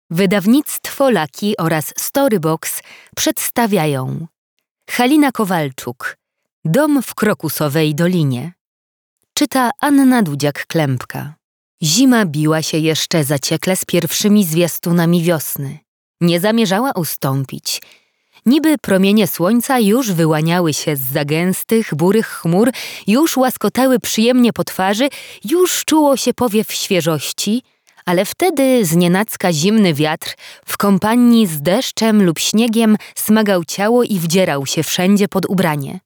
Wydawnictwo Laki oraz Storybox przedstawiają Halina Kowalczuk, Dom w Krokusowej Dolinie. Czyta Anna Dudziak-Klempka. Zima biła się jeszcze zaciekle z pierwszymi zwiastunami wiosny. Nie zamierzała ustąpić. Niby promienie słońca już wyłaniały się zza gęstych, burych chmur, już łaskotały przyjemnie po twarzy, już czuło się powiew świeżości, ale wtedy znienacka zimny wiatr w kompanii z deszczem lub śniegiem smagał ciało i wdzierał się wszędzie pod ubranie.